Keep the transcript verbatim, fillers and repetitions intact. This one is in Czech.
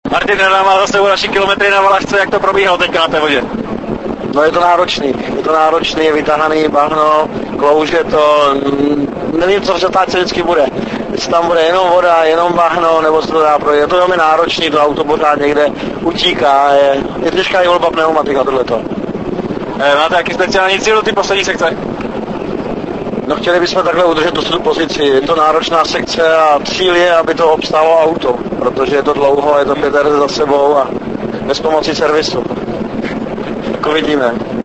Martin Hrana má za sebou další kilometry na Valašce, jak to probíhalo teďka na té vodě? No je to náročný, je to náročný, je vytáhaný bahno, klouže to, nevím, co v zatáčce vždycky bude. Jestli tam bude jenom voda, jenom bahno, nebo se to dá projít. Je to velmi náročný, to auto pořád někde utíká, je, je těžká i volba pneumatika tohleto. E, máte jaký speciální cíl do ty poslední sekce? No chtěli bychom takhle udržet tu pozici, je to náročná sekce a cíl je, aby to obstálo auto, protože je to dlouho, je to pět let za sebou a bez pomoci servisu. Tak uvidíme.